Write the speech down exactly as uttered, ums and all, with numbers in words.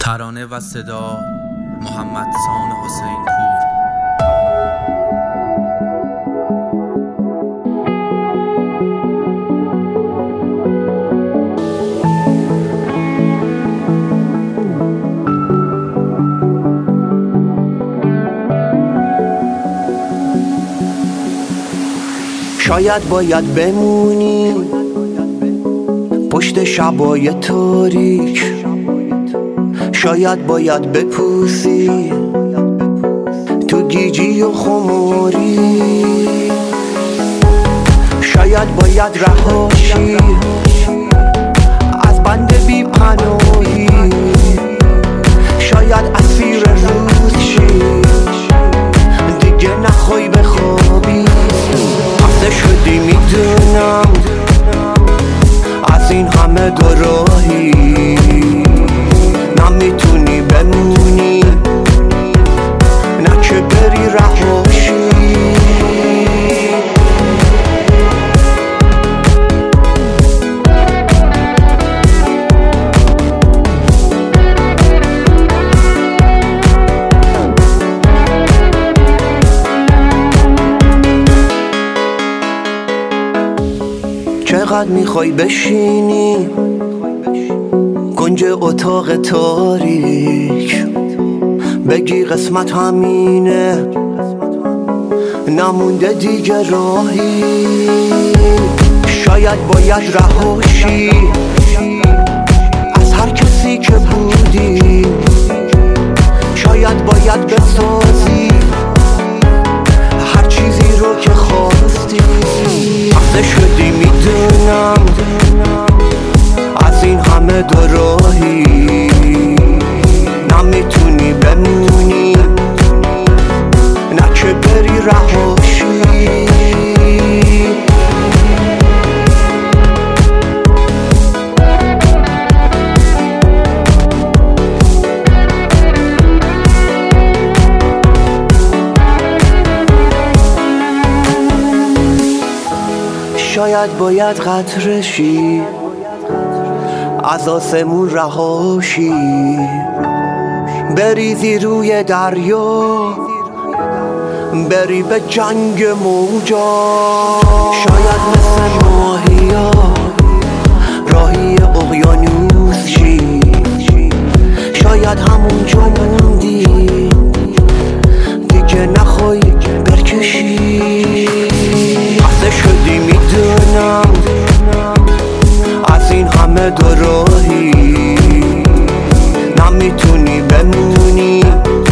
ترانه و صدا محمد سان حسین پور. شاید باید بمونی پشت شبای تاریک، شاید باید بپوسی تو گیجی و خماری، شاید باید رهاشی از بند بی پناهی، شاید اسیر روز شی دیگه نخوای بخوابی. خسته شدی میدونم از این همه گراهی، نمیتونی بمونی نه که بری رهاشی. چقدر میخوای بشینی کنج اتاق تاریک، بگی قسمت همینه نمونده دیگه راهی، شاید باید رهاشی از هر کسی که بودی، شاید باید بسازی هر چیزی رو که خواستی. خسته شدی میدونم از این همه گراهی، نمیتونی بمونی نه که بری رهاشی. شاید باید قطره شی از آسمون رهاشی، بریزی روی دریا بری به جنگ موجا، شاید مثل ماهیا راهی اقیانوس شی، شاید همونجا موندی دیگه نخوای برکشی. خسته شدی میدونم از این همه گراهی، نمیتونی بمونی